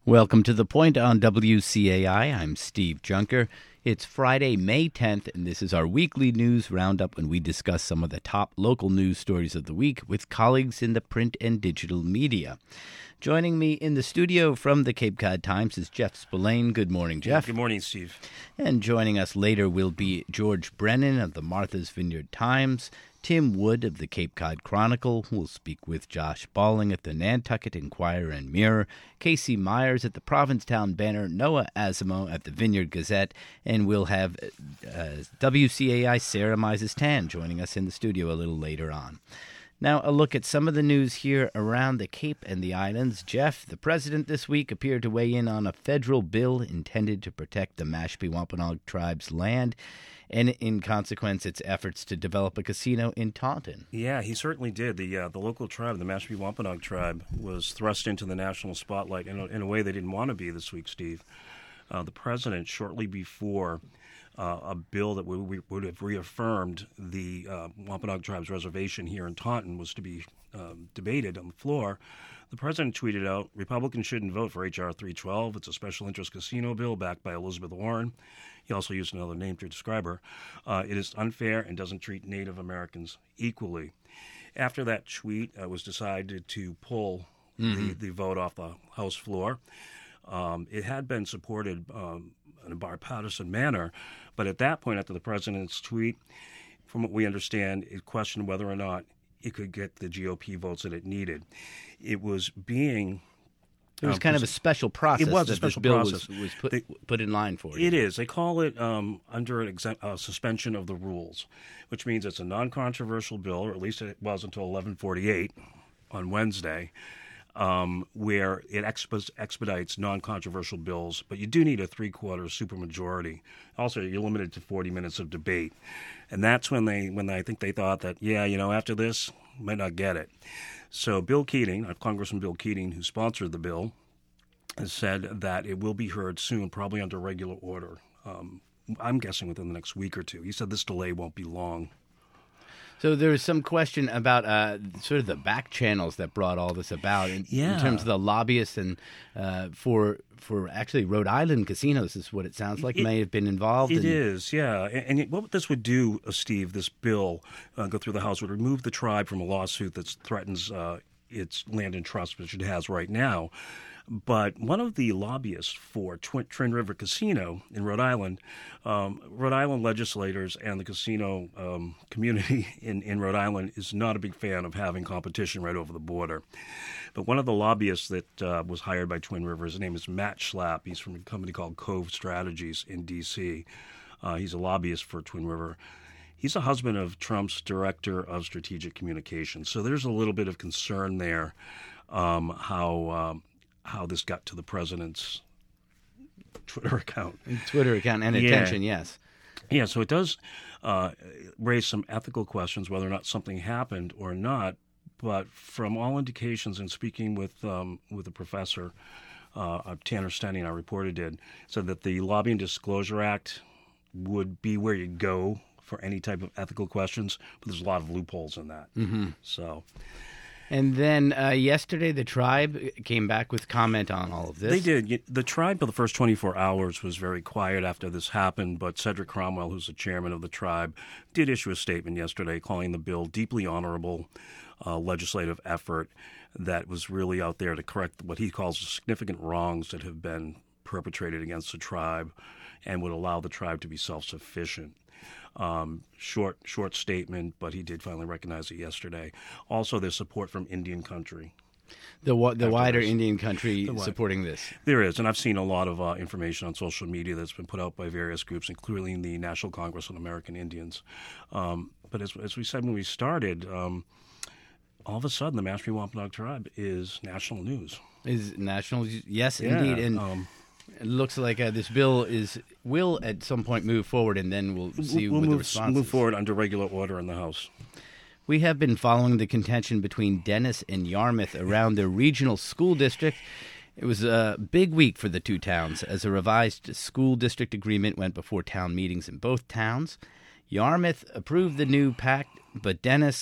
Welcome to The Point on WCAI. I'm Steve Junker. It's Friday, May 10th, and this is our weekly news roundup when we discuss some of the top local news stories of the week with colleagues in the print and digital media. Joining me in the studio from the Cape Cod Times is Jeff Spillane. Good morning, Jeff. Good morning, Steve. And joining us later will be George Brennan of the Martha's Vineyard Times, Tim Wood of the Cape Cod Chronicle. We'll speak with Josh Balling at the Nantucket Enquirer and Mirror, Casey Myers at the Provincetown Banner, Noah Asimo at the Vineyard Gazette, and we'll have WCAI Sarah Mises-Tan joining us in the studio a little later on. Now, a look at some of the news here around the Cape and the islands. Jeff, the president this week appeared to weigh in on a federal bill intended to protect the Mashpee Wampanoag tribe's land and, in consequence, its efforts to develop a casino in Taunton. Yeah, he certainly did. The local tribe, the Mashpee Wampanoag tribe, was thrust into the national spotlight in a way they didn't want to be this week, Steve. The president, shortly before a bill that would have reaffirmed the Wampanoag tribe's reservation here in Taunton was to be debated on the floor, the president tweeted out, "Republicans shouldn't vote for H.R. 312. It's a special interest casino bill backed by Elizabeth Warren." He also used another name to describe her. "It is unfair and doesn't treat Native Americans equally." After that tweet, it was decided to pull the vote off the House floor. It had been supported in a bipartisan manner, but at that point, after the president's tweet, from what we understand, it questioned whether or not it could get the GOP votes that it needed. It was being... It was kind of a special process. It was that a special this bill process. was put in line for. It is. They call it under an suspension of the rules, which means it's a non-controversial bill, or at least it was until 11:48 on Wednesday, where it expedites non-controversial bills, but you do need a three-quarters supermajority. Also, you're limited to 40 minutes of debate, and that's when I think they thought that, after this, might not get it. So Bill Keating, Congressman Bill Keating, who sponsored the bill, has said that it will be heard soon, probably under regular order. I'm guessing within the next week or two. He said this delay won't be long. So there was some question about sort of the back channels that brought all this about in terms of the lobbyists and for actually Rhode Island casinos is what it sounds like may have been involved. It is, yeah. And what this would do, Steve, this bill go through the House, would remove the tribe from a lawsuit that threatens its land and trust, which it has right now. But one of the lobbyists for Twin River Casino in Rhode Island legislators and the casino community in Rhode Island is not a big fan of having competition right over the border. But one of the lobbyists that was hired by Twin River, his name is Matt Schlapp. He's from a company called Cove Strategies in D.C. He's a lobbyist for Twin River. He's a husband of Trump's director of strategic communications. So there's a little bit of concern there how this got to the president's Twitter account. And attention, yes. Yeah, so it does raise some ethical questions, whether or not something happened or not. But from all indications, and speaking with a professor, Tanner Stenning, our reporter did, said that the Lobbying Disclosure Act would be where you go for any type of ethical questions, but there's a lot of loopholes in that. Mm-hmm. So... And then yesterday, the tribe came back with comment on all of this. They did. The tribe, for the first 24 hours, was very quiet after this happened, but Cedric Cromwell, who's the chairman of the tribe, did issue a statement yesterday calling the bill deeply honorable legislative effort that was really out there to correct what he calls significant wrongs that have been perpetrated against the tribe and would allow the tribe to be self-sufficient. Short statement, but he did finally recognize it yesterday. Also, there's support from Indian country. The wider Indian country supporting this. There is, and I've seen a lot of information on social media that's been put out by various groups, including the National Congress of American Indians. But as we said when we started, all of a sudden the Mashpee Wampanoag tribe is national news. Is national? Yes, yeah, indeed. And it looks like this bill will at some point move forward, and then we'll see what the response is. Move forward under regular order in the House. We have been following the contention between Dennis and Yarmouth around their regional school district. It was a big week for the two towns as a revised school district agreement went before town meetings in both towns. Yarmouth approved the new pact, but Dennis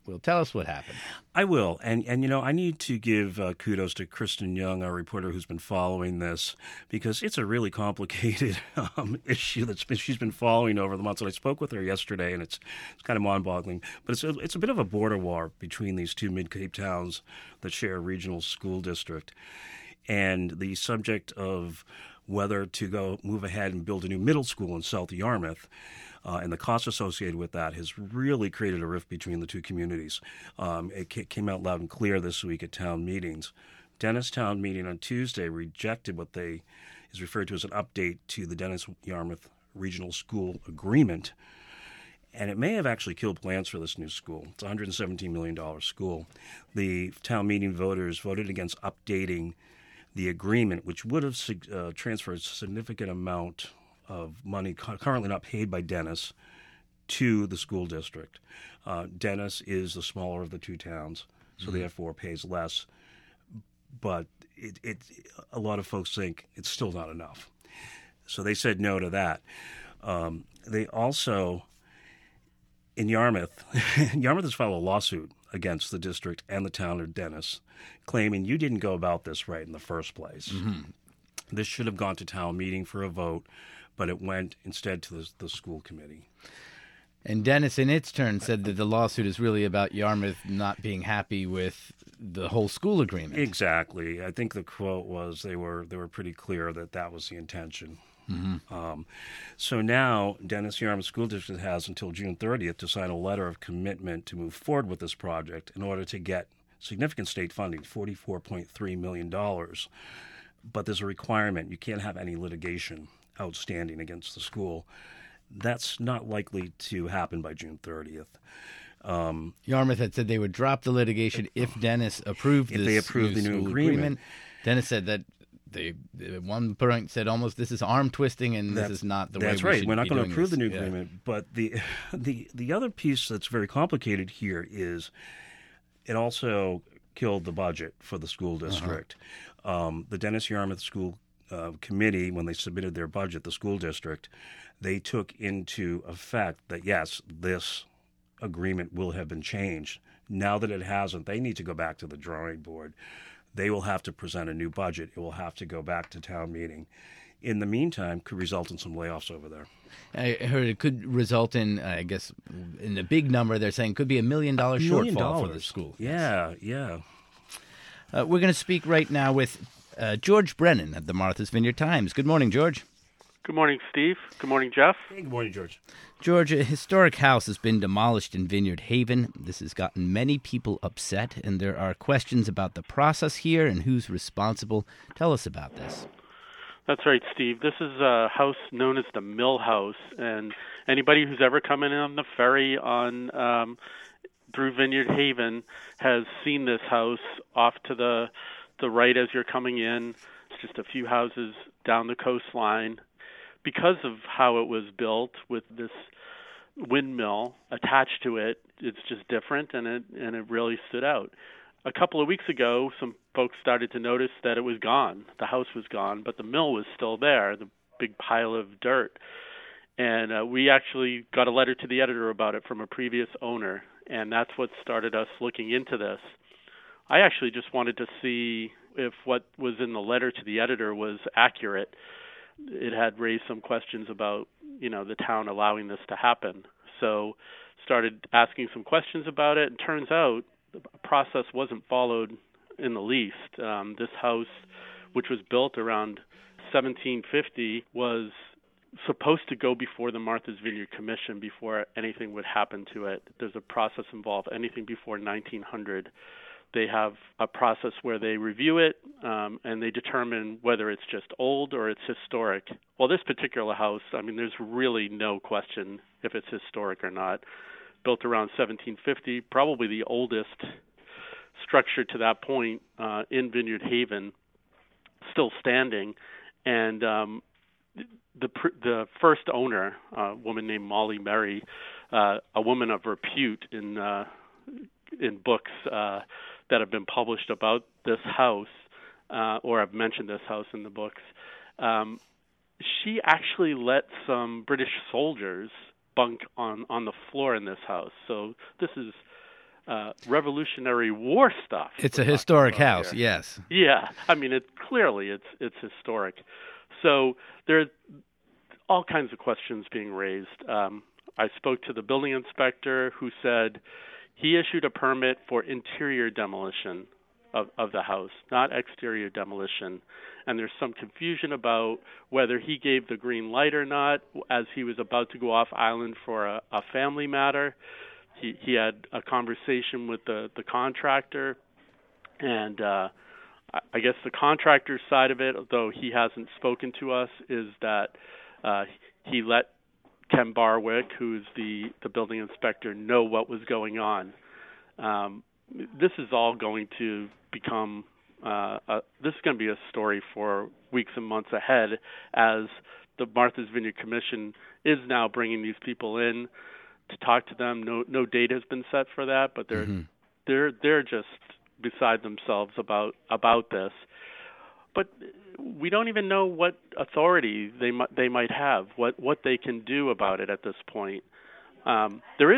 Well, tell us what happened. I will. And I need to give kudos to Kristen Young, our reporter who's been following this, because it's a really complicated issue that she's been following over the months. And I spoke with her yesterday, and it's kind of mind-boggling. But it's a bit of a border war between these two Mid-Cape towns that share a regional school district. And the subject of whether to move ahead and build a new middle school in South Yarmouth and the costs associated with that has really created a rift between the two communities. It came out loud and clear this week at town meetings. Dennis town meeting on Tuesday rejected what is referred to as an update to the Dennis-Yarmouth Regional School Agreement. And it may have actually killed plans for this new school. It's a $117 million school. The town meeting voters voted against updating the agreement, which would have transferred a significant amount of money currently not paid by Dennis to the school district. Dennis is the smaller of the two towns, so therefore pays less. But a lot of folks think it's still not enough. So they said no to that. They also, in Yarmouth, Yarmouth has filed a lawsuit against the district and the town of Dennis, claiming you didn't go about this right in the first place. Mm-hmm. This should have gone to town meeting for a vote, but it went instead to the school committee. And Dennis, in its turn, said that the lawsuit is really about Yarmouth not being happy with the whole school agreement. Exactly. I think the quote was they were pretty clear that was the intention. Mm-hmm. So now Dennis Yarmouth School District has until June 30th to sign a letter of commitment to move forward with this project in order to get significant state funding, $44.3 million. But there's a requirement. You can't have any litigation outstanding against the school. That's not likely to happen by June 30th. Yarmouth had said they would drop the litigation if Dennis approved the new agreement. Dennis said that they at one point said almost this is arm twisting and this is not the way we should be doing this. That's right. We're not going to approve the new agreement. But the other piece that's very complicated here is it also killed the budget for the school district. The Dennis Yarmouth School Committee, when they submitted their budget, the school district, they took into effect that, yes, this agreement will have been changed. Now that it hasn't, they need to go back to the drawing board. They will have to present a new budget. It will have to go back to town meeting. In the meantime, could result in some layoffs over there. I heard it could result in, I guess, in a big number. They're saying could be $1 million shortfall for the school. Yeah. We're going to speak right now with George Brennan at the Martha's Vineyard Times. Good morning, George. Good morning, Steve. Good morning, Jeff. Hey, good morning, George. George, a historic house has been demolished in Vineyard Haven. This has gotten many people upset, and there are questions about the process here and who's responsible. Tell us about this. That's right, Steve. This is a house known as the Mill House, and anybody who's ever come in on the ferry on through Vineyard Haven has seen this house off to the right as you're coming in. It's just a few houses down the coastline. Because of how it was built with this windmill attached to it, it's just different, and it really stood out. A couple of weeks ago, some folks started to notice that it was gone. The house was gone, but the mill was still there, the big pile of dirt. And we actually got a letter to the editor about it from a previous owner, and that's what started us looking into this. I actually just wanted to see if what was in the letter to the editor was accurate. It had raised some questions about, the town allowing this to happen. So started asking some questions about it, and turns out the process wasn't followed in the least. This house, which was built around 1750, was supposed to go before the Martha's Vineyard Commission before anything would happen to it. There's a process involved. Anything before 1900, they have a process where they review it and they determine whether it's just old or it's historic. Well, this particular house, there's really no question if it's historic or not. Built around 1750, probably the oldest structure to that point in Vineyard Haven, still standing. And the first owner, a woman named Molly Merry, a woman of repute in books that have been published about this house, or I've mentioned this house in the books, she actually let some British soldiers bunk on the floor in this house. So this is Revolutionary War stuff. It's a historic house, here. yes. Yeah, I mean, it's historic. So there's all kinds of questions being raised. I spoke to the building inspector who said he issued a permit for interior demolition of the house, not exterior demolition. And there's some confusion about whether he gave the green light or not as he was about to go off island for a family matter. He had a conversation with the contractor, and I guess the contractor's side of it, though he hasn't spoken to us, is that he let Ken Barwick, who's the building inspector, know what was going on. This is all going to become this is going to be a story for weeks and months ahead, as the Martha's Vineyard Commission is now bringing these people in to talk to them. No date has been set for that, but they're just beside themselves about this. But we don't even know what authority they might have, what they can do about it at this point. There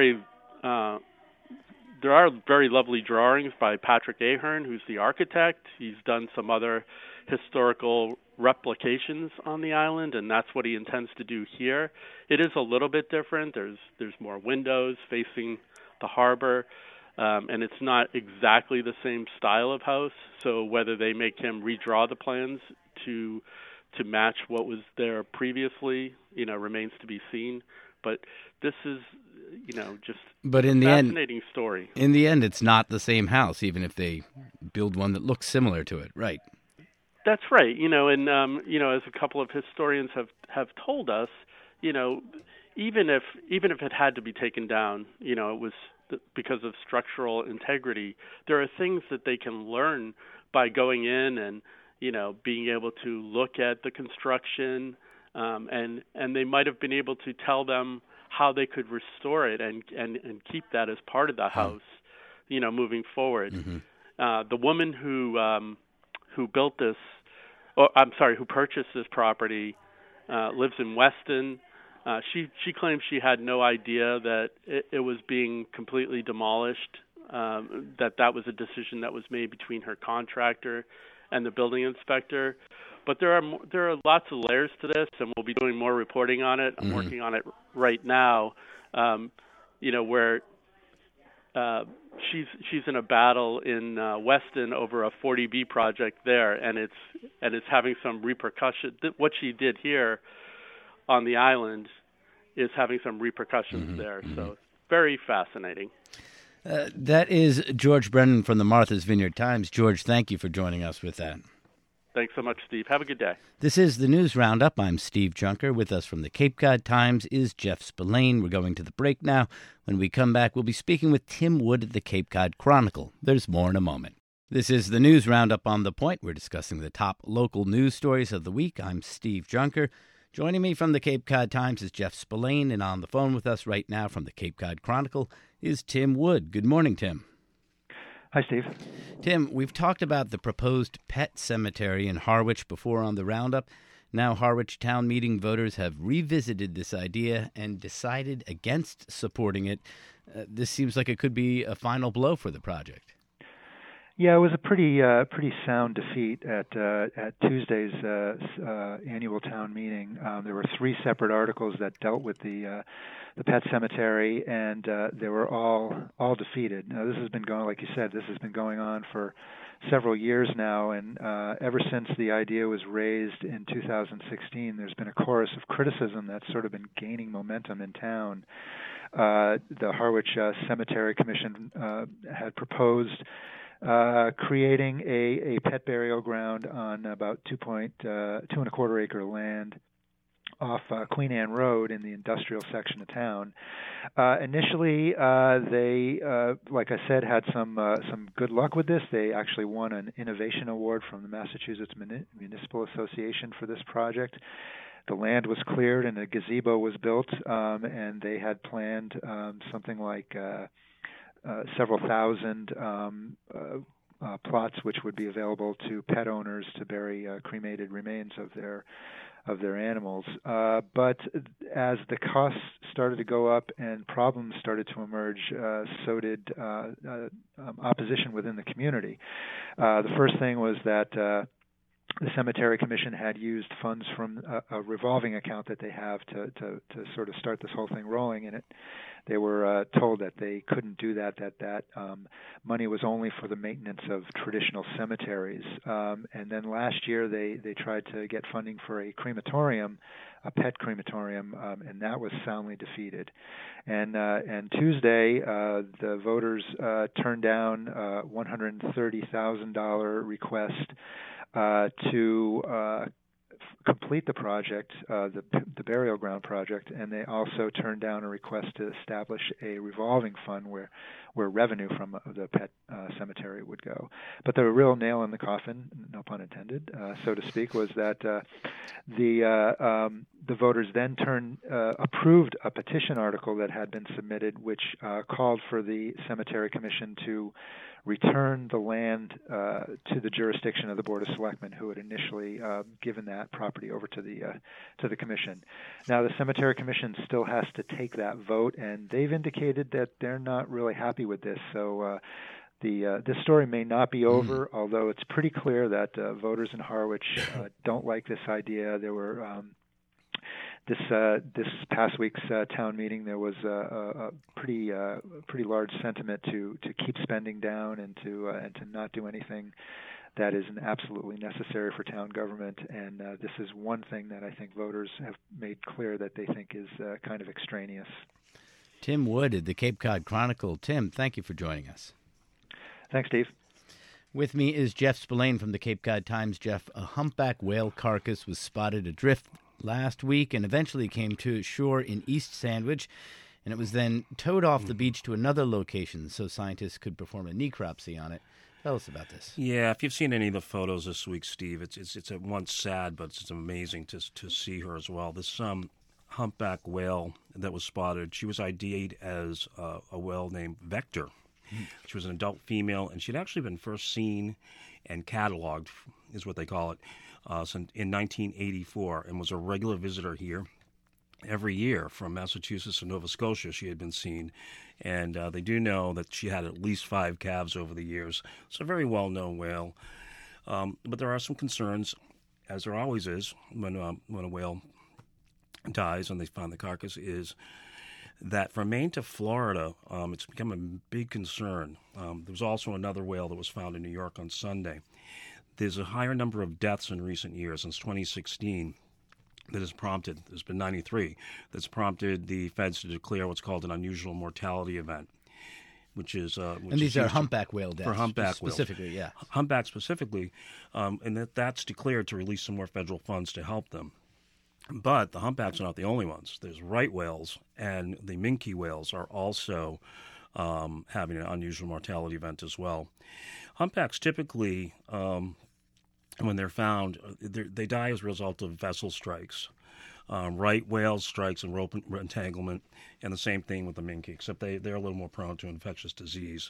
are very lovely drawings by Patrick Ahern, who's the architect. He's done some other historical replications on the island, and that's what he intends to do here. It is a little bit different. There's more windows facing the harbor, and it's not exactly the same style of house. So whether they make him redraw the plans to match what was there previously, remains to be seen. But this is, just but in a the fascinating story. In the end, it's not the same house, even if they build one that looks similar to it, right? That's right. And as a couple of historians have told us, even if it had to be taken down, it was because of structural integrity. There are things that they can learn by going in and being able to look at the construction, and they might have been able to tell them how they could restore it and keep that as part of the house, moving forward. Mm-hmm. The woman who built this, who purchased this property, lives in Weston. She claims she had no idea that it was being completely demolished, that was a decision that was made between her contractor and the building inspector. But there are lots of layers to this, and we'll be doing more reporting on it. I'm working on it right now, where she's in a battle in Weston over a 40B project there, and it's having some repercussion. What she did here on the island is having some repercussions there. So it's very fascinating. That is George Brennan from the Martha's Vineyard Times. George, thank you for joining us with that. Thanks so much, Steve. Have a good day. This is the News Roundup. I'm Steve Junker. With us from the Cape Cod Times is Jeff Spillane. We're going to the break now. When we come back, we'll be speaking with Tim Wood at the Cape Cod Chronicle. There's more in a moment. This is the News Roundup on The Point. We're discussing the top local news stories of the week. I'm Steve Junker. Joining me from the Cape Cod Times is Jeff Spillane, and on the phone with us right now from the Cape Cod Chronicle is Tim Wood. Good morning, Tim. Hi, Steve. Tim, we've talked about the proposed pet cemetery in Harwich before on the Roundup. Now Harwich Town Meeting voters have revisited this idea and decided against supporting it. This seems like it could be a final blow for the project. Yeah, it was a pretty sound defeat at Tuesday's annual town meeting. There were 3 separate articles that dealt with the pet cemetery, and they were all defeated. Now, this has been going, like you said, this has been going on for several years now, and ever since the idea was raised in 2016, there's been a chorus of criticism that's sort of been gaining momentum in town. The Harwich Cemetery Commission had proposed creating a pet burial ground on about 2.25 acre land off Queen Anne Road in the industrial section of town. Initially, they, like I said, had some good luck with this. They actually won an innovation award from the Massachusetts Municipal Association for this project. The land was cleared and a gazebo was built, and they had planned something like several thousand plots which would be available to pet owners to bury cremated remains of their animals. But as the costs started to go up and problems started to emerge, so did opposition within the community. The first thing was that the Cemetery Commission had used funds from a revolving account that they have to sort of start this whole thing rolling, and they were told that they couldn't do that money was only for the maintenance of traditional cemeteries. And then last year they tried to get funding for a crematorium, a pet crematorium, and that was soundly defeated. And Tuesday, the voters turned down a $130,000 request to complete the project, the burial ground project, and they also turned down a request to establish a revolving fund where revenue from the pet cemetery would go. But the real nail in the coffin, no pun intended, so to speak, was that the voters then approved a petition article that had been submitted, which called for the Cemetery Commission to return the land to the jurisdiction of the Board of Selectmen, who had initially given that property over to the Commission. Now, the Cemetery Commission still has to take that vote, and they've indicated that they're not really happy with this. So this story may not be over, although it's pretty clear that voters in Harwich don't like this idea. There were this past week's town meeting, there was a pretty large sentiment to keep spending down and to not do anything that isn't absolutely necessary for town government. And this is one thing that I think voters have made clear that they think is kind of extraneous. Tim Wood at the Cape Cod Chronicle. Tim, thank you for joining us. Thanks, Steve. With me is Jeff Spillane from the Cape Cod Times. Jeff, a humpback whale carcass was spotted adrift last week and eventually came to shore in East Sandwich, and it was then towed off the beach to another location so scientists could perform a necropsy on it. Tell us about this. Yeah, if you've seen any of the photos this week, Steve, it's at once sad, but it's amazing to see her as well. This humpback whale that was spotted, she was ID'd as a whale named Vector. She was an adult female, and she'd actually been first seen and cataloged, is what they call it, in 1984, and was a regular visitor here every year from Massachusetts and Nova Scotia. She had been seen, and they do know that she had at least 5 calves over the years. It's a very well-known whale, but there are some concerns, as there always is when a whale dies and they find the carcass, is that from Maine to Florida, it's become a big concern. There was also another whale that was found in New York on Sunday. There's a higher number of deaths in recent years, since 2016, that has prompted, there's been 93, that's prompted the feds to declare what's called an unusual mortality event, which is... and these are humpback whale deaths. For humpback specifically, whales. Yeah. Humpback specifically, and that's declared to release some more federal funds to help them. But the humpbacks are not the only ones. There's right whales, and the minke whales are also having an unusual mortality event as well. Humpbacks typically, when they're found, they die as a result of vessel strikes. Right whale strikes and rope entanglement, and the same thing with the minke, except they're a little more prone to infectious disease.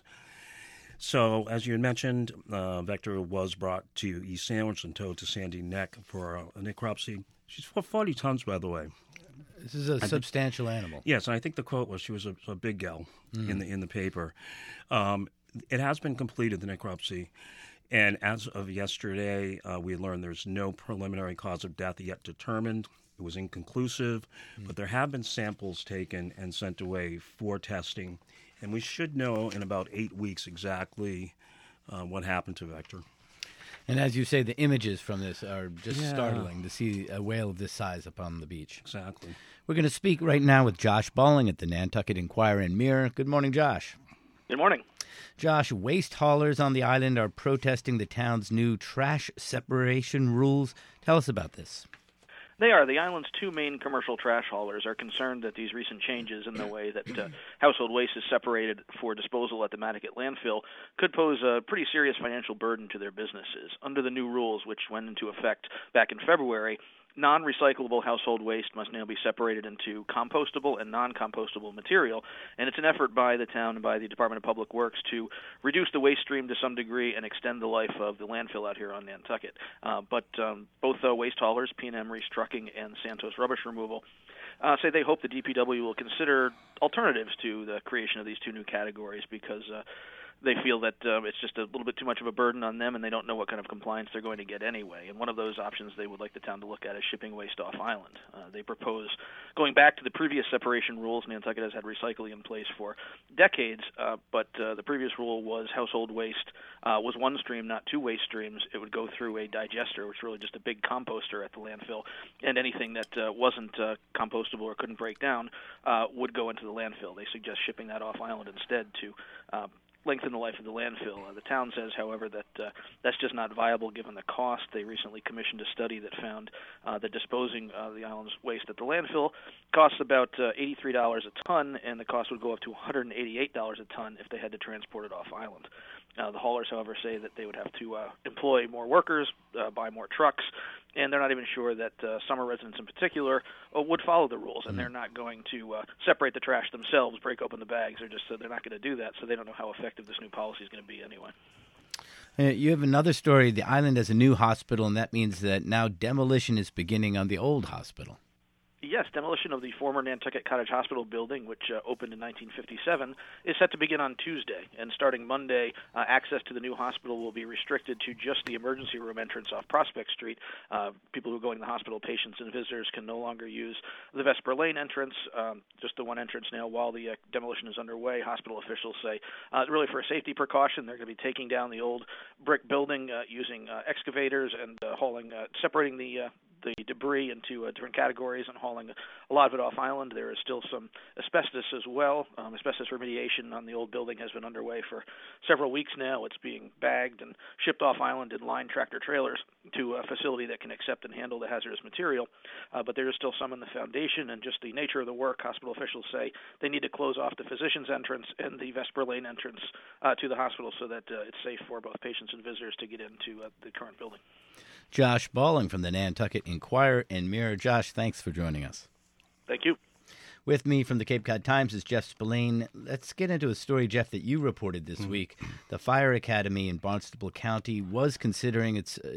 So, as you had mentioned, Vector was brought to East Sandwich and towed to Sandy Neck for a necropsy. She's 40 tons, by the way. This is a substantial animal. Yes, and I think the quote was she was a big gal in the paper. It has been completed, the necropsy, and as of yesterday, we learned there's no preliminary cause of death yet determined. It was inconclusive, but there have been samples taken and sent away for testing, and we should know in about 8 weeks exactly what happened to Vector. And as you say, the images from this are just startling to see a whale of this size up on the beach. Exactly. We're going to speak right now with Josh Balling at the Nantucket Enquirer and Mirror. Good morning, Josh. Good morning. Josh, waste haulers on the island are protesting the town's new trash separation rules. Tell us about this. They are. The island's 2 main commercial trash haulers are concerned that these recent changes in the way that household waste is separated for disposal at the Mataket landfill could pose a pretty serious financial burden to their businesses. Under the new rules, which went into effect back in February, Non-recyclable household waste must now be separated into compostable and non-compostable material, and it's an effort by the town and by the Department of Public Works to reduce the waste stream to some degree and extend the life of the landfill out here on Nantucket. But both waste haulers, P&M Reese Trucking and Santos Rubbish Removal, say they hope the DPW will consider alternatives to the creation of these two new categories because they feel that it's just a little bit too much of a burden on them, and they don't know what kind of compliance they're going to get anyway. And one of those options they would like the town to look at is shipping waste off island. They propose going back to the previous separation rules. Nantucket has had recycling in place for decades, but the previous rule was household waste was one stream, not two waste streams. It would go through a digester, which is really just a big composter at the landfill, and anything that wasn't compostable or couldn't break down would go into the landfill. They suggest shipping that off island instead to lengthen the life of the landfill. The town says, however, that that's just not viable given the cost. They recently commissioned a study that found that disposing of the island's waste at the landfill costs about $83 a ton, and the cost would go up to $188 a ton if they had to transport it off island. The haulers, however, say that they would have to employ more workers, buy more trucks, and they're not even sure that summer residents in particular would follow the rules, and they're not going to separate the trash themselves, break open the bags. They're not going to do that, so they don't know how effective this new policy is going to be anyway. You have another story. The island has a new hospital, and that means that now demolition is beginning on the old hospital. Yes, demolition of the former Nantucket Cottage Hospital building, which opened in 1957, is set to begin on Tuesday. And starting Monday, access to the new hospital will be restricted to just the emergency room entrance off Prospect Street. People who are going to the hospital, patients and visitors, can no longer use the Vesper Lane entrance, just the one entrance now while the demolition is underway. Hospital officials say, really for a safety precaution, they're going to be taking down the old brick building using excavators and separating the debris into different categories and hauling a lot of it off island. There is still some asbestos as well. Asbestos remediation on the old building has been underway for several weeks now. It's being bagged and shipped off island in line tractor trailers to a facility that can accept and handle the hazardous material. But there is still some in the foundation, and just the nature of the work, hospital officials say they need to close off the physician's entrance and the Vesper Lane entrance to the hospital so that it's safe for both patients and visitors to get into the current building. Josh Balling from the Nantucket Enquirer and Mirror. Josh, thanks for joining us. Thank you. With me from the Cape Cod Times is Jeff Spillane. Let's get into a story, Jeff, that you reported this week. The Fire Academy in Barnstable County was considering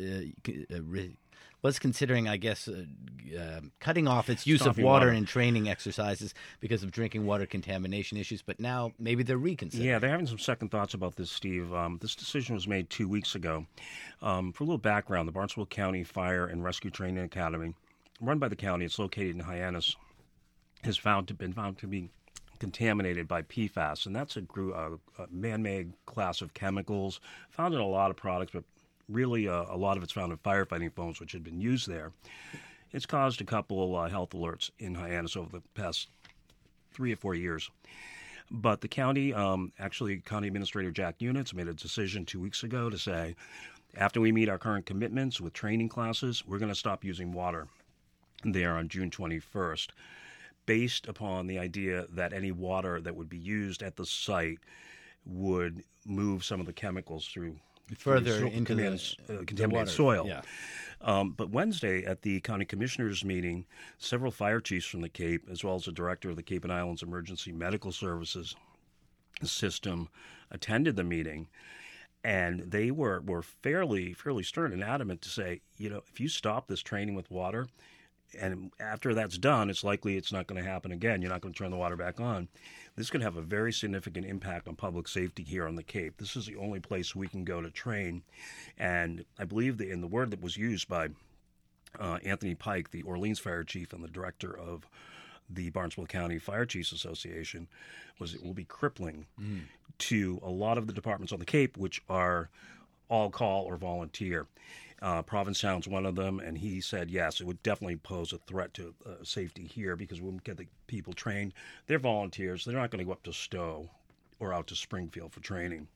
cutting off its use of water in training exercises because of drinking water contamination issues, but now maybe they're reconsidering. Yeah, they're having some second thoughts about this, Steve. This decision was made 2 weeks ago. For a little background, the Barnstable County Fire and Rescue Training Academy, run by the county, it's located in Hyannis, has been found to be contaminated by PFAS, and that's a man-made class of chemicals found in a lot of products, but really a lot of it's found in firefighting foams, which had been used there. It's caused a couple health alerts in Hyannis over the past 3 or 4 years. But the county, County Administrator Jack Units made a decision 2 weeks ago to say, after we meet our current commitments with training classes, we're going to stop using water there on June 21st, based upon the idea that any water that would be used at the site would move some of the chemicals through further into contaminated soil. Yeah. But Wednesday at the county commissioners meeting, several fire chiefs from the Cape, as well as the director of the Cape and Islands Emergency Medical Services System, attended the meeting, and they were fairly stern and adamant to say, if you stop this training with water, and after that's done, it's likely it's not going to happen again. You're not going to turn the water back on. This could have a very significant impact on public safety here on the Cape. This is the only place we can go to train. And I believe in the word that was used by Anthony Pike, the Orleans Fire Chief and the director of the Barnstable County Fire Chiefs Association, was it will be crippling to a lot of the departments on the Cape, which are all call or volunteer. Provincetown's one of them, and he said, yes, it would definitely pose a threat to safety here because we won't get the people trained. They're volunteers. They're not going to go up to Stowe or out to Springfield for training.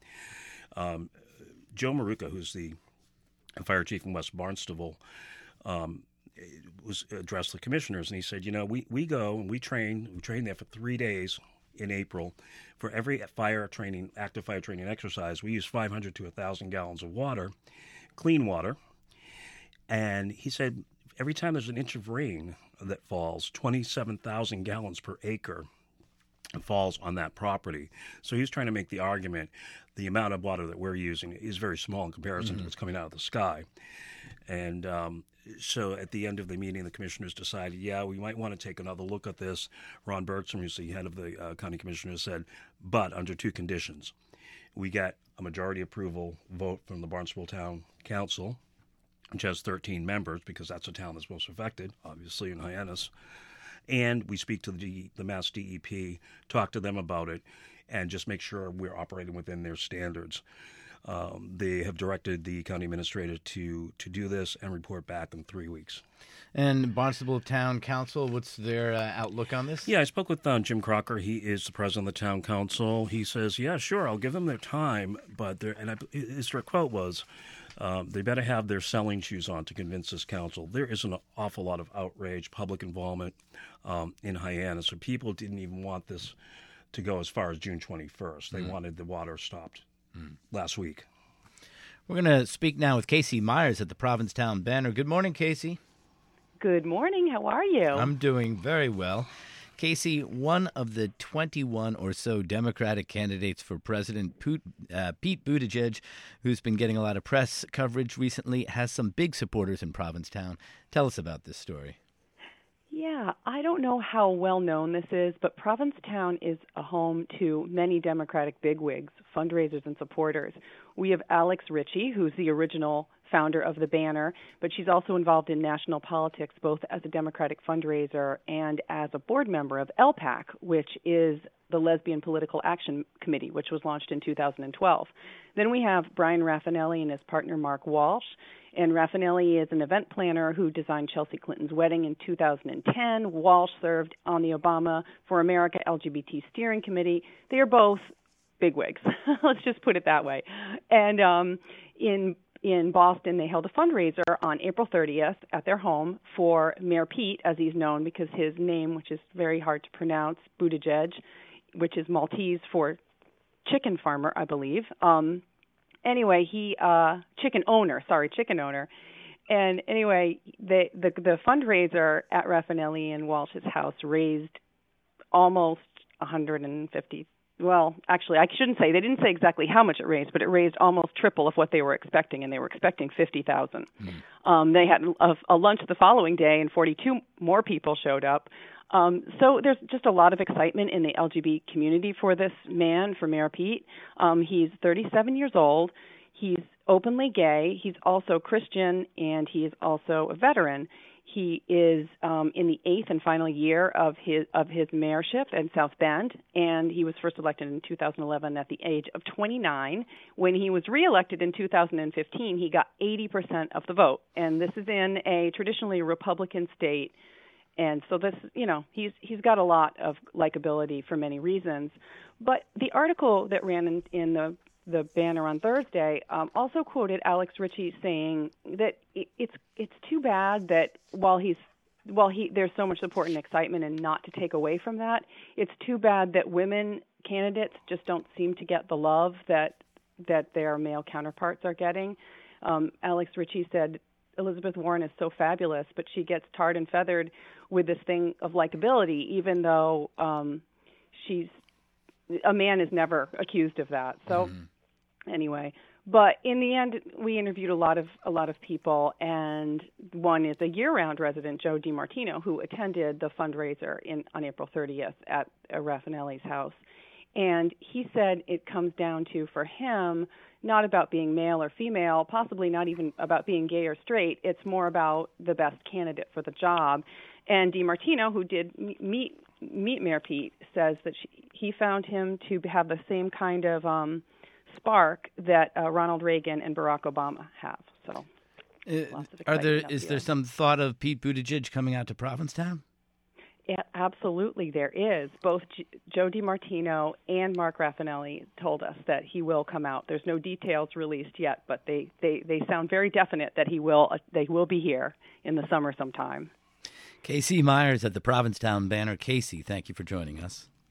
Joe Maruca, who's the fire chief in West Barnstable, addressed the commissioners, and he said, we go and we train there for 3 days in April. For every active fire training exercise, we use 500 to 1,000 gallons of water, clean water. And he said, every time there's an inch of rain that falls, 27,000 gallons per acre falls on that property. So he's trying to make the argument the amount of water that we're using is very small in comparison to what's coming out of the sky. And so at the end of the meeting, the commissioners decided, we might want to take another look at this. Ron Bertram, who's the head of the county commissioners, said, but under two conditions. We get a majority approval vote from the Barnstable Town Council, which has 13 members, because that's the town that's most affected, obviously, in Hyannis. And we speak to the Mass DEP, talk to them about it, and just make sure we're operating within their standards. They have directed the county administrator to do this and report back in 3 weeks. And Barnstable Town Council, what's their outlook on this? Yeah, I spoke with Jim Crocker. He is the president of the town council. He says, sure, I'll give them their time, but his direct quote was, they better have their selling shoes on to convince this council. There is an awful lot of outrage, public involvement in Hyannis. So people didn't even want this to go as far as June 21st. They wanted the water stopped last week. We're going to speak now with Casey Myers at the Provincetown Banner. Good morning, Casey. Good morning. How are you? I'm doing very well. Casey, one of the 21 or so Democratic candidates for President, Pete Buttigieg, who's been getting a lot of press coverage recently, has some big supporters in Provincetown. Tell us about this story. Yeah, I don't know how well known this is, but Provincetown is a home to many Democratic bigwigs, fundraisers, and supporters. We have Alex Ritchie, who's the original founder of the Banner, but she's also involved in national politics, both as a Democratic fundraiser and as a board member of LPAC, which is the Lesbian Political Action Committee, which was launched in 2012. Then we have Brian Raffanelli and his partner Mark Walsh. And Raffanelli is an event planner who designed Chelsea Clinton's wedding in 2010. Walsh served on the Obama for America LGBT Steering Committee. They are both bigwigs. Let's just put it that way. And in Boston, they held a fundraiser on April 30th at their home for Mayor Pete, as he's known, because his name, which is very hard to pronounce, Buttigieg, which is Maltese for chicken farmer, I believe. Anyway, chicken owner. And anyway, the fundraiser at Raffanelli and Walsh's house raised almost 150. Well, actually, I shouldn't say. They didn't say exactly how much it raised, but it raised almost triple of what they were expecting, and they were expecting 50,000. They had a lunch the following day, and 42 more people showed up. So there's just a lot of excitement in the LGBT community for this man, for Mayor Pete. He's 37 years old. He's openly gay. He's also Christian, and he is also a veteran. He is in the 8th and final year of his mayorship in South Bend, and he was first elected in 2011 at the age of 29. When he was reelected in 2015, he got 80% of the vote, and this is in a traditionally Republican state. And so this, he's got a lot of likability for many reasons. But the article that ran in the Banner on Thursday also quoted Alex Ritchie saying that it's too bad that while there's so much support and excitement, and not to take away from that, it's too bad that women candidates just don't seem to get the love that their male counterparts are getting. Alex Ritchie said, Elizabeth Warren is so fabulous, but she gets tarred and feathered with this thing of likability, even though a man is never accused of that. So anyway, but in the end, we interviewed a lot of people, and one is a year-round resident, Joe DiMartino, who attended the fundraiser on April 30th at Raffanelli's house. And he said it comes down to, for him, not about being male or female, possibly not even about being gay or straight. It's more about the best candidate for the job. And DiMartino, who did meet Mayor Pete, says that he found him to have the same kind of spark that Ronald Reagan and Barack Obama have. So, is there some thought of Pete Buttigieg coming out to Provincetown? Yeah, absolutely, there is. Both Joe DiMartino and Mark Raffanelli told us that he will come out. There's no details released yet, but they sound very definite that they will be here in the summer sometime. Casey Myers at the Provincetown Banner. Casey, thank you for joining us.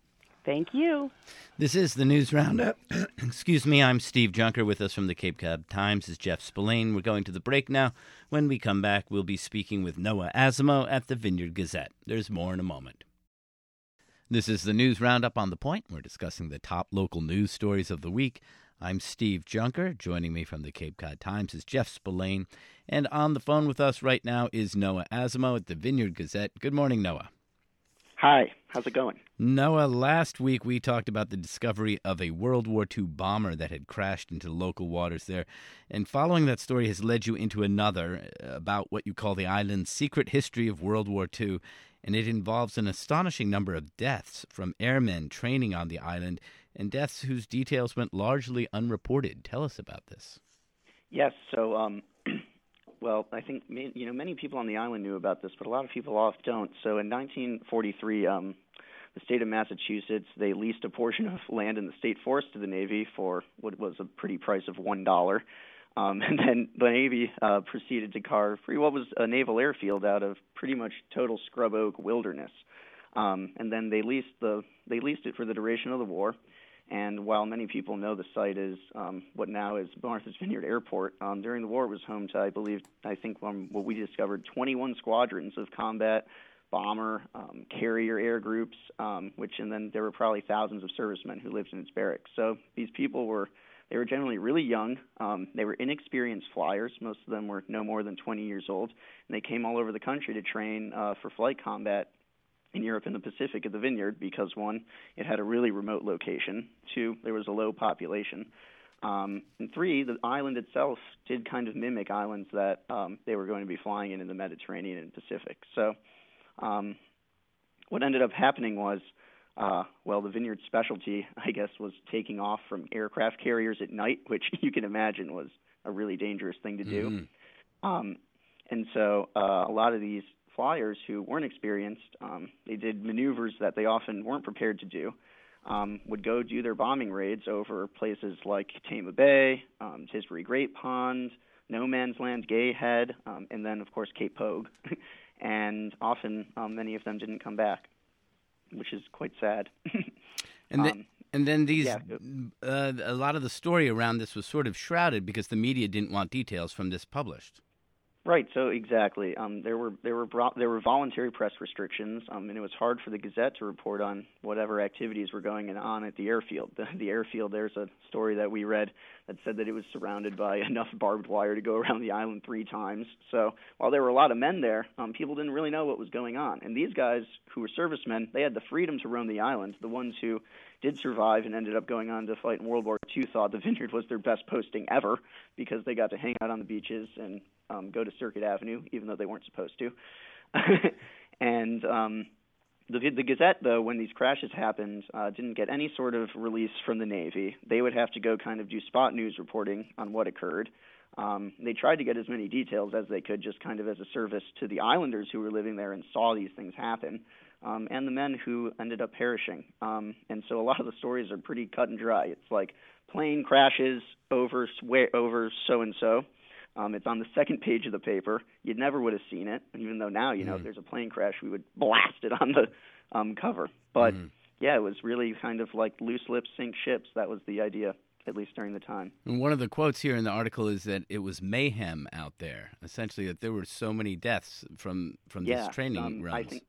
Thank you. This is the News Roundup. Excuse me, I'm Steve Junker. With us from the Cape Cod Times is Jeff Spillane. We're going to the break now. When we come back, we'll be speaking with Noah Asimo at the Vineyard Gazette. There's more in a moment. This is the News Roundup on The Point. We're discussing the top local news stories of the week. I'm Steve Junker. Joining me from the Cape Cod Times is Jeff Spillane. And on the phone with us right now is Noah Asimo at the Vineyard Gazette. Good morning, Noah. Hi, how's it going? Noah, last week we talked about the discovery of a World War II bomber that had crashed into local waters there. And following that story has led you into another about what you call the island's secret history of World War II. And it involves an astonishing number of deaths from airmen training on the island and deaths whose details went largely unreported. Tell us about this. Yes, so well, I think many people on the island knew about this, but a lot of people don't. So in 1943, the state of Massachusetts, they leased a portion of land in the state forest to the Navy for what was a pretty price of $1. And then the Navy proceeded to carve what was a naval airfield out of pretty much total scrub oak wilderness. And then they leased it for the duration of the war. And while many people know the site is what now is Martha's Vineyard Airport, during the war it was home to, I think what we discovered, 21 squadrons of combat, bomber, carrier air groups, and then there were probably thousands of servicemen who lived in its barracks. So these people were generally really young. They were inexperienced flyers. Most of them were no more than 20 years old. And they came all over the country to train for flight combat in Europe and the Pacific at the Vineyard because, one, it had a really remote location. Two, there was a low population. And three, the island itself did kind of mimic islands that they were going to be flying in the Mediterranean and Pacific. So what ended up happening was, the Vineyard's specialty, I guess, was taking off from aircraft carriers at night, which you can imagine was a really dangerous thing to do. And so a lot of these flyers who weren't experienced, they did maneuvers that they often weren't prepared to do, would go do their bombing raids over places like Tama Bay, Tisbury Great Pond, No Man's Land, Gay Head, and then, of course, Cape Pogue. And often many of them didn't come back, which is quite sad. And then these, a lot of the story around this was sort of shrouded because the media didn't want details from this published. Right. So exactly. There were voluntary press restrictions, and it was hard for the Gazette to report on whatever activities were going on at the airfield. The airfield. There's a story that we read that said that it was surrounded by enough barbed wire to go around the island 3 times. So while there were a lot of men there, people didn't really know what was going on. And these guys who were servicemen, they had the freedom to roam the island. The ones who did survive and ended up going on to fight in World War II thought the Vineyard was their best posting ever because they got to hang out on the beaches and go to Circuit Avenue, even though they weren't supposed to. And the Gazette, though, when these crashes happened, didn't get any sort of release from the Navy. They would have to go kind of do spot news reporting on what occurred. They tried to get as many details as they could just kind of as a service to the islanders who were living there and saw these things happen, and the men who ended up perishing. And so a lot of the stories are pretty cut and dry. It's like plane crashes over so-and-so. It's on the second page of the paper. You never would have seen it, even though now, if there's a plane crash, we would blast it on the cover. But, it was really kind of like loose lips sink ships. That was the idea, at least during the time. And one of the quotes here in the article is that it was mayhem out there, essentially, that there were so many deaths from these training runs. I think,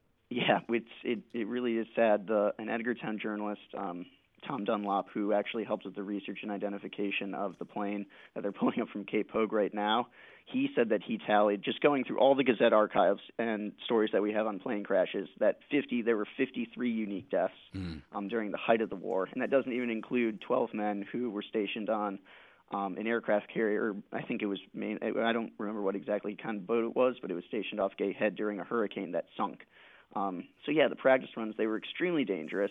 it really is sad. An Edgartown journalist, Tom Dunlop, who actually helps with the research and identification of the plane that they're pulling up from Cape Pogue right now, he said that he tallied, just going through all the Gazette archives and stories that we have on plane crashes, that there were 53 unique deaths during the height of the war, and that doesn't even include 12 men who were stationed on an aircraft carrier. I think it was I don't remember what exactly kind of boat it was, but it was stationed off Gay Head during a hurricane that sunk. The practice runs, they were extremely dangerous.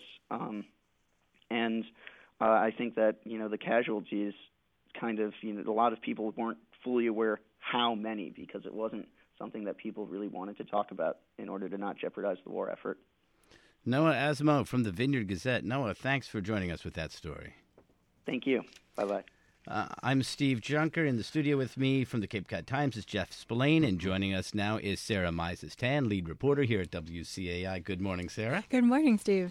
And I think that, the casualties kind of, a lot of people weren't fully aware how many because it wasn't something that people really wanted to talk about in order to not jeopardize the war effort. Noah Asimo from the Vineyard Gazette. Noah, thanks for joining us with that story. Thank you. Bye-bye. I'm Steve Junker. In the studio with me from the Cape Cod Times is Jeff Spillane, and joining us now is Sarah Mises-Tan, lead reporter here at WCAI. Good morning, Sarah. Good morning, Steve.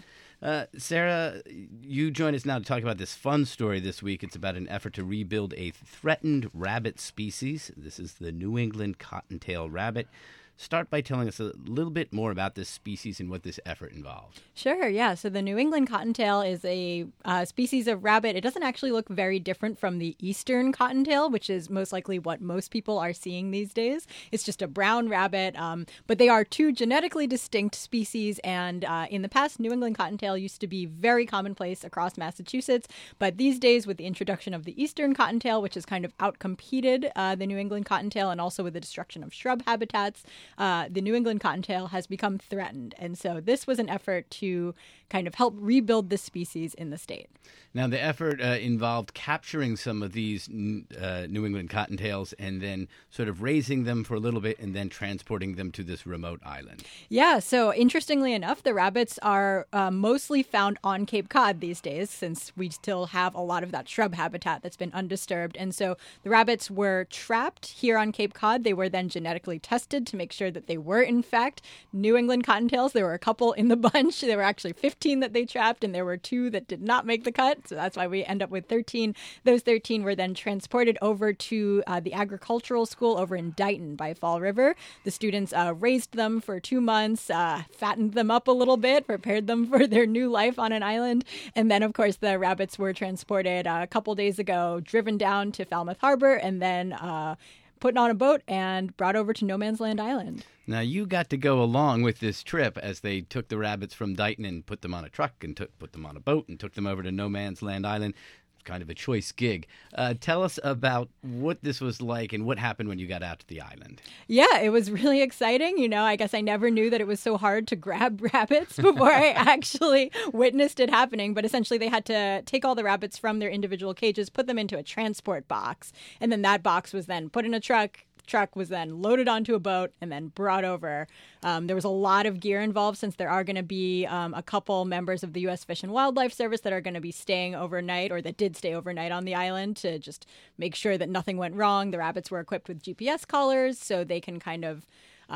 Sarah, you join us now to talk about this fun story this week. It's about an effort to rebuild a threatened rabbit species. This is the New England cottontail rabbit. Start by telling us a little bit more about this species and what this effort involved. Sure, yeah. So the New England cottontail is a species of rabbit. It doesn't actually look very different from the eastern cottontail, which is most likely what most people are seeing these days. It's just a brown rabbit, but they are two genetically distinct species. And in the past, New England cottontail used to be very commonplace across Massachusetts. But these days, with the introduction of the eastern cottontail, which has kind of outcompeted the New England cottontail, and also with the destruction of shrub habitats, the New England cottontail has become threatened. And so this was an effort to kind of help rebuild this species in the state. Now, the effort involved capturing some of these New England cottontails and then sort of raising them for a little bit and then transporting them to this remote island. Yeah, so interestingly enough, the rabbits are mostly found on Cape Cod these days, since we still have a lot of that shrub habitat that's been undisturbed. And so the rabbits were trapped here on Cape Cod. They were then genetically tested to make sure that they were, in fact, New England cottontails. There were a couple in the bunch. There were actually 15 that they trapped, and there were 2 that did not make the cut. So that's why we end up with 13. Those 13 were then transported over to the agricultural school over in Dighton by Fall River. The students raised them for 2 months, fattened them up a little bit, prepared them for their new life on an island. And then, of course, the rabbits were transported a couple days ago, driven down to Falmouth Harbor, and then put on a boat and brought over to No Man's Land Island. Now, you got to go along with this trip as they took the rabbits from Dighton and put them on a truck and put them on a boat and took them over to No Man's Land Island. It's kind of a choice gig. Tell us about what this was like and what happened when you got out to the island. Yeah, it was really exciting. You know, I guess I never knew that it was so hard to grab rabbits before I actually witnessed it happening. But essentially, they had to take all the rabbits from their individual cages, put them into a transport box, and then that box was then put in a truck was then loaded onto a boat and then brought over. There was a lot of gear involved, since there are going to be a couple members of the U.S. Fish and Wildlife Service that are going to be staying overnight, or that did stay overnight on the island, to just make sure that nothing went wrong. The rabbits were equipped with GPS collars, so they can kind of,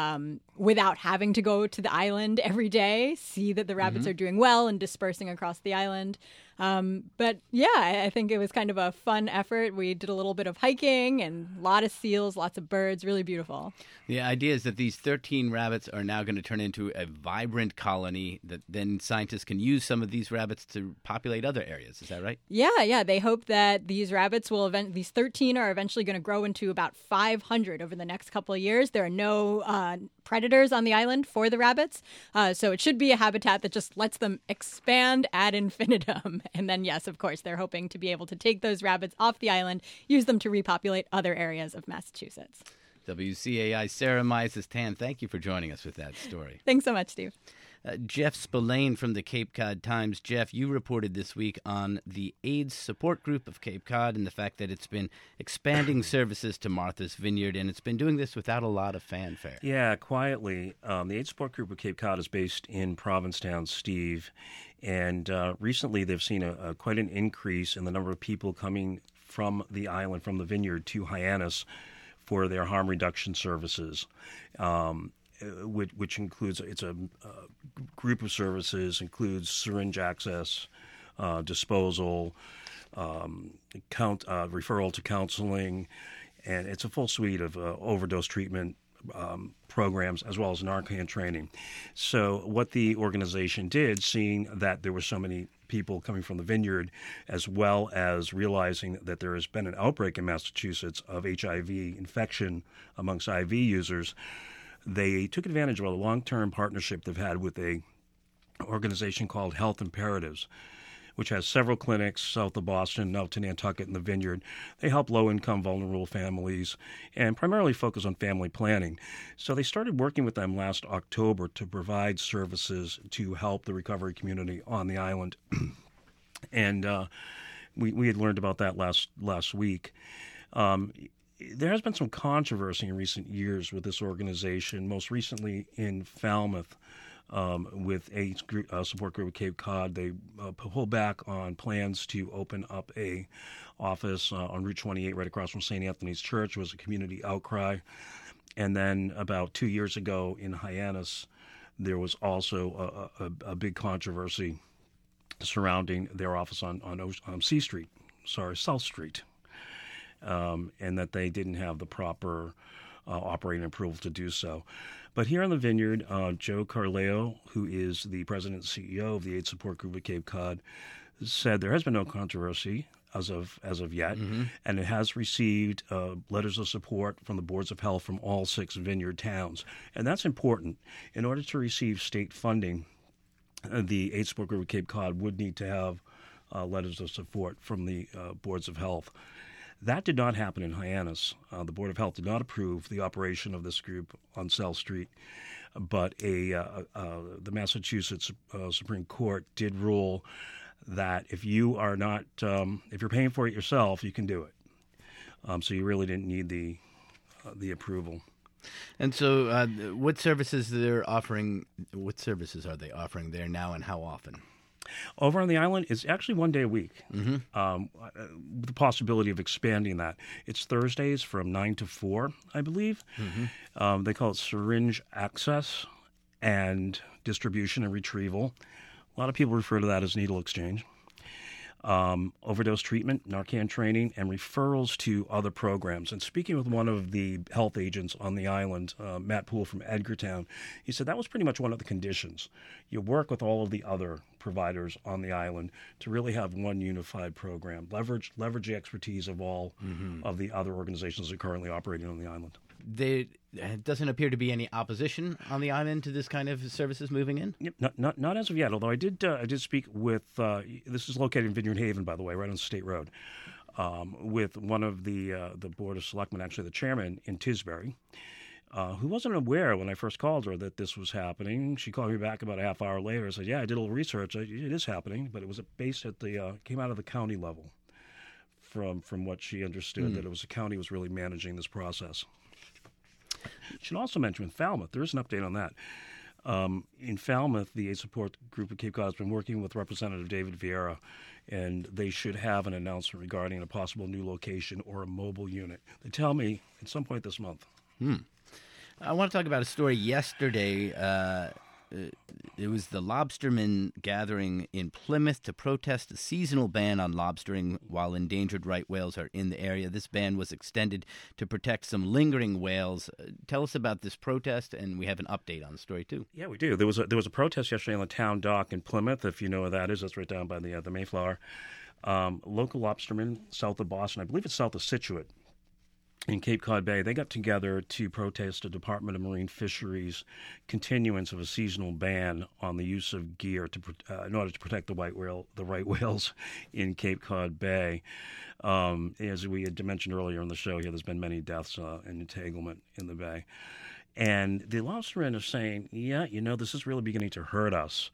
without having to go to the island every day, see that the rabbits are doing well and dispersing across the island. But yeah, I think it was kind of a fun effort. We did a little bit of hiking and a lot of seals, lots of birds, really beautiful. The idea is that these 13 rabbits are now going to turn into a vibrant colony that then scientists can use some of these rabbits to populate other areas. Is that right? Yeah. They hope that these rabbits these 13 are eventually going to grow into about 500 over the next couple of years. There are no predators on the island for the rabbits. So it should be a habitat that just lets them expand ad infinitum. And then, yes, of course, they're hoping to be able to take those rabbits off the island, use them to repopulate other areas of Massachusetts. WCAI Sarah Mises-Tan, thank you for joining us with that story. Thanks so much, Steve. Jeff Spillane from the Cape Cod Times. Jeff, you reported this week on the AIDS Support Group of Cape Cod and the fact that it's been expanding services to Martha's Vineyard, and it's been doing this without a lot of fanfare. Yeah, quietly. The AIDS Support Group of Cape Cod is based in Provincetown, Steve, and recently they've seen quite an increase in the number of people coming from the island, from the vineyard to Hyannis for their harm reduction services. Which includes, it's a group of services, includes syringe access, disposal, referral to counseling, and it's a full suite of overdose treatment programs, as well as Narcan training. So what the organization did, seeing that there were so many people coming from the vineyard, as well as realizing that there has been an outbreak in Massachusetts of HIV infection amongst IV users, they took advantage of a long-term partnership they've had with an organization called Health Imperatives, which has several clinics south of Boston, out to Nantucket and the Vineyard. They help low-income, vulnerable families and primarily focus on family planning. So they started working with them last October to provide services to help the recovery community on the island. And we had learned about that last week. There has been some controversy in recent years with this organization, most recently in Falmouth with a support group of Cape Cod. They pulled back on plans to open up a office on Route 28 right across from St. Anthony's Church. It was a community outcry. And then about 2 years ago in Hyannis, there was also a big controversy surrounding their office on South Street, and that they didn't have the proper operating approval to do so. But here in the vineyard, Joe Carleo, who is the president and CEO of the AIDS Support Group at Cape Cod, said there has been no controversy as of yet, and it has received letters of support from the boards of health from all 6 vineyard towns. And that's important. In order to receive state funding, the AIDS Support Group at Cape Cod would need to have letters of support from the boards of health. That did not happen in Hyannis. The Board of Health did not approve the operation of this group on South Street, but the Massachusetts Supreme Court did rule that if you are not, if you're paying for it yourself, you can do it. So you really didn't need the approval. And so, what services they're offering? What services are they offering there now, and how often? Over on the island, it's actually 1 day a week, with the possibility of expanding that. It's Thursdays from 9 to 4, I believe. They call it syringe access and distribution and retrieval. A lot of people refer to that as needle exchange. Overdose treatment, Narcan training, and referrals to other programs. And speaking with one of the health agents on the island, Matt Poole from Edgartown, he said that was pretty much one of the conditions. You work with all of the other providers on the island to really have one unified program, leverage the expertise of all of the other organizations that are currently operating on the island. There doesn't appear to be any opposition on the island to this kind of services moving in? Yep, not as of yet, although I did speak with, this is located in Vineyard Haven, by the way, right on State Road, with one of the Board of Selectmen, actually the chairman in Tisbury, who wasn't aware when I first called her that this was happening. She called me back about a half hour later and said, yeah, I did a little research. It is happening, but it was based at came out of the county level from what she understood, that it was the county was really managing this process. I should also mention in Falmouth, there is an update on that. In Falmouth, the AIDS Support Group at Cape Cod has been working with Representative David Vieira, and they should have an announcement regarding a possible new location or a mobile unit. They tell me at some point this month. I want to talk about a story yesterday. It was the lobstermen gathering in Plymouth to protest a seasonal ban on lobstering while endangered right whales are in the area. This ban was extended to protect some lingering whales. Tell us about this protest, and we have an update on the story, too. Yeah, we do. There was a protest yesterday on the town dock in Plymouth, if you know where that is. That's right down by the Mayflower. Local lobstermen south of Boston, I believe it's south of Scituate, in Cape Cod Bay, they got together to protest the Department of Marine Fisheries' continuance of a seasonal ban on the use of gear in order to protect the right whales in Cape Cod Bay. As we had mentioned earlier in the show here, there's been many deaths and entanglement in the bay. And the lobstermen are saying, yeah, this is really beginning to hurt us.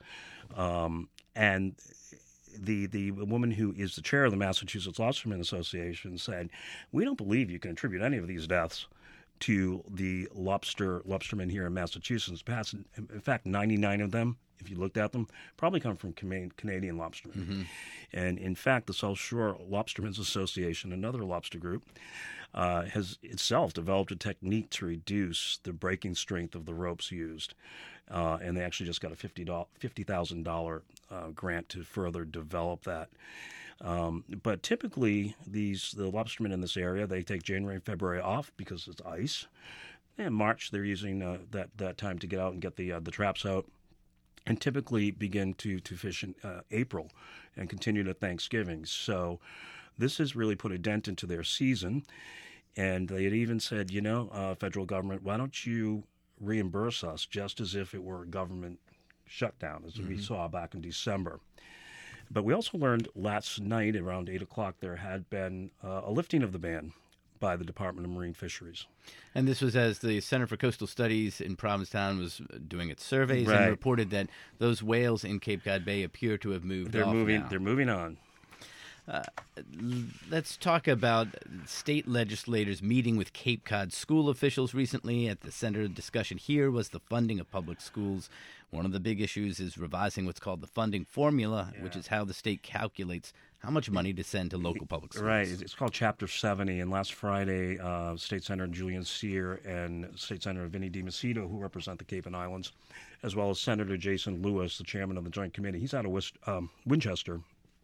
And the woman who is the chair of the Massachusetts Lobstermen Association said, we don't believe you can attribute any of these deaths to the lobstermen here in Massachusetts. In fact, 99 of them, if you looked at them, probably come from Canadian lobstermen. And in fact, the South Shore Lobstermen's Association, another lobster group, has itself developed a technique to reduce the breaking strength of the ropes used. And they actually just got a $50,000 grant to further develop that. But typically, the lobstermen in this area, they take January and February off because it's ice. And March, they're using that time to get out and get the traps out, and typically begin to fish in April and continue to Thanksgiving. So this has really put a dent into their season. And they had even said, federal government, why don't you reimburse us just as if it were a government shutdown, as we saw back in December. But we also learned last night around 8 o'clock there had been a lifting of the ban by the Department of Marine Fisheries. And this was as the Center for Coastal Studies in Provincetown was doing its surveys Right. and reported that those whales in Cape Cod Bay appear to have moved off now. They're moving on. Let's talk about state legislators meeting with Cape Cod school officials recently. At the center of the discussion here was the funding of public schools. One of the big issues is revising what's called the funding formula, which is how the state calculates how much money to send to local public schools. Right. It's called Chapter 70. And last Friday, State Senator Julian Cyr and State Senator Vinnie DiMacedo, who represent the Cape and Islands, as well as Senator Jason Lewis, the chairman of the Joint Committee. He's out of Winchester.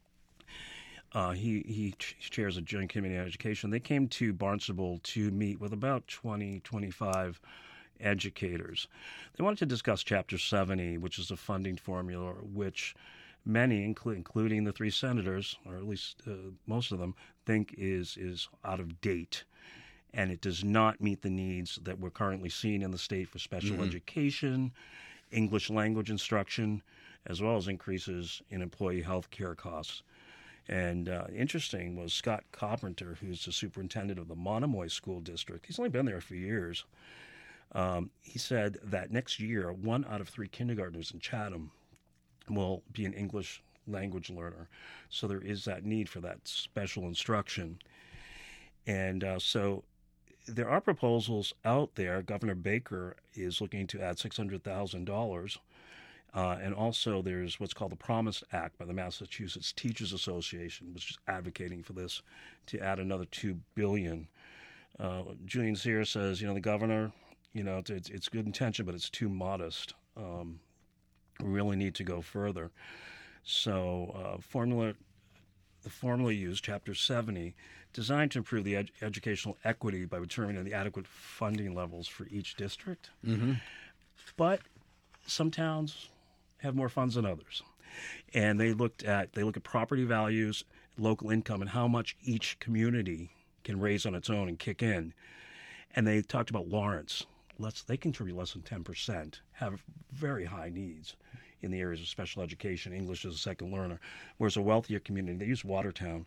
He chairs a Joint Committee on Education. They came to Barnstable to meet with about 25 educators. They wanted to discuss Chapter 70, which is a funding formula which many, including the three senators, or at least most of them, think is out of date. And it does not meet the needs that we're currently seeing in the state for special education, English language instruction, as well as increases in employee health care costs. And interesting was Scott Carpenter, who's the superintendent of the Monomoy School District. He's only been there a few years. He said that next year, 1 out of 3 kindergartners in Chatham will be an English language learner. So there is that need for that special instruction. And so there are proposals out there. Governor Baker is looking to add $600,000. And also there's what's called the Promise Act by the Massachusetts Teachers Association, which is advocating for this, to add another $2 billion. Julian Cyr says, the governor, it's good intention, but it's too modest. We really need to go further. So the formula used, Chapter 70, designed to improve the educational equity by determining the adequate funding levels for each district. Mm-hmm. But some towns have more funds than others. And they look at property values, local income, and how much each community can raise on its own and kick in. And they talked about Lawrence. They contribute less than 10%, have very high needs in the areas of special education, English as a second learner, whereas a wealthier community, they use Watertown,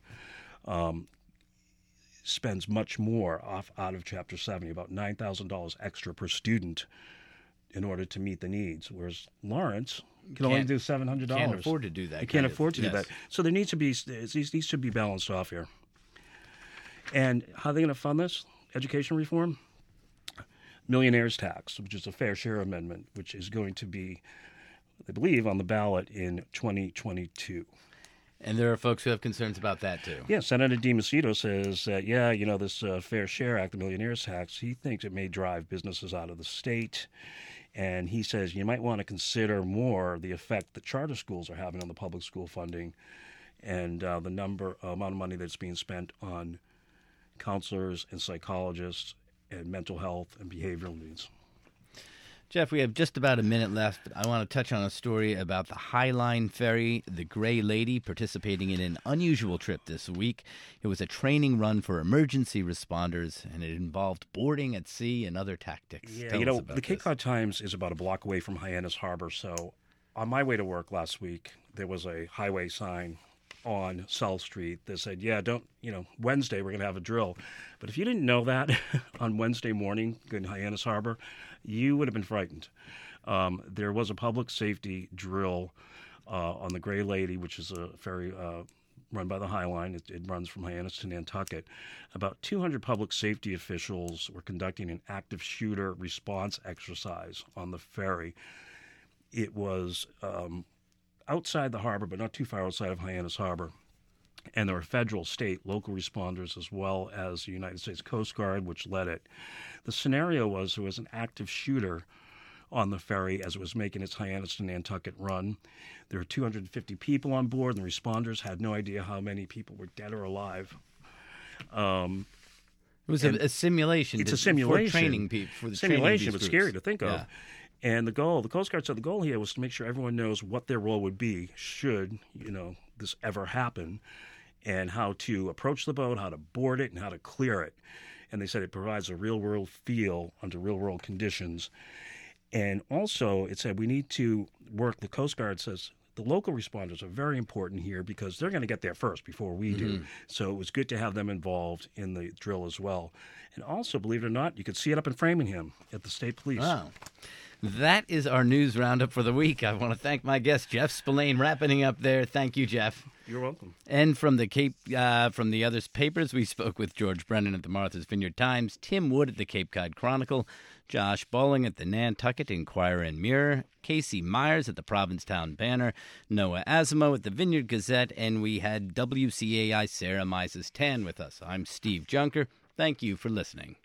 spends much more out of Chapter 70, about $9,000 extra per student in order to meet the needs, whereas Lawrence can only do $700. Can't afford to do that. They can't afford to do that. So there needs to be these should be balanced off here. And how are they going to fund this? Education reform? Millionaire's tax, which is a fair share amendment, which is going to be, I believe, on the ballot in 2022. And there are folks who have concerns about that, too. Yeah, Senator DiMacedo says that, this Fair Share Act, the millionaire's tax, he thinks it may drive businesses out of the state. And he says you might want to consider more the effect that charter schools are having on the public school funding and the amount of money that's being spent on counselors and psychologists and mental health and behavioral needs. Jeff, we have just about a minute left, but I want to touch on a story about the Highline Ferry, the Gray Lady, participating in an unusual trip this week. It was a training run for emergency responders, and it involved boarding at sea and other tactics. Yeah, Tell us about the Cape Cod Times is about a block away from Hyannis Harbor, so on my way to work last week, there was a highway sign on South Street that said, Wednesday we're going to have a drill. But if you didn't know that on Wednesday morning in Hyannis Harbor, you would have been frightened. There was a public safety drill on the Gray Lady, which is a ferry run by the Highline. It runs from Hyannis to Nantucket. About 200 public safety officials were conducting an active shooter response exercise on the ferry. It was outside the harbor, but not too far outside of Hyannis Harbor. And there were federal, state, local responders, as well as the United States Coast Guard, which led it. The scenario was there was an active shooter on the ferry as it was making its Hyannis to Nantucket run. There were 250 people on board, and the responders had no idea how many people were dead or alive. It was a simulation. It's a simulation. For training people. For the simulation, but scary to think of. Yeah. And the Coast Guard said the goal here was to make sure everyone knows what their role would be should, this ever happen, and how to approach the boat, how to board it, and how to clear it. And they said it provides a real-world feel under real-world conditions. And also, it said we need to work, the Coast Guard says, the local responders are very important here because they're going to get there first before we do. So it was good to have them involved in the drill as well. And also, believe it or not, you could see it up in Framingham at the state police. Wow. That is our news roundup for the week. I want to thank my guest, Jeff Spillane, wrapping up there. Thank you, Jeff. You're welcome. And from from the other papers, we spoke with George Brennan at the Martha's Vineyard Times, Tim Wood at the Cape Cod Chronicle, Josh Balling at the Nantucket Enquirer and Mirror, Casey Myers at the Provincetown Banner, Noah Asimo at the Vineyard Gazette, and we had WCAI Sarah Mises-Tan with us. I'm Steve Junker. Thank you for listening.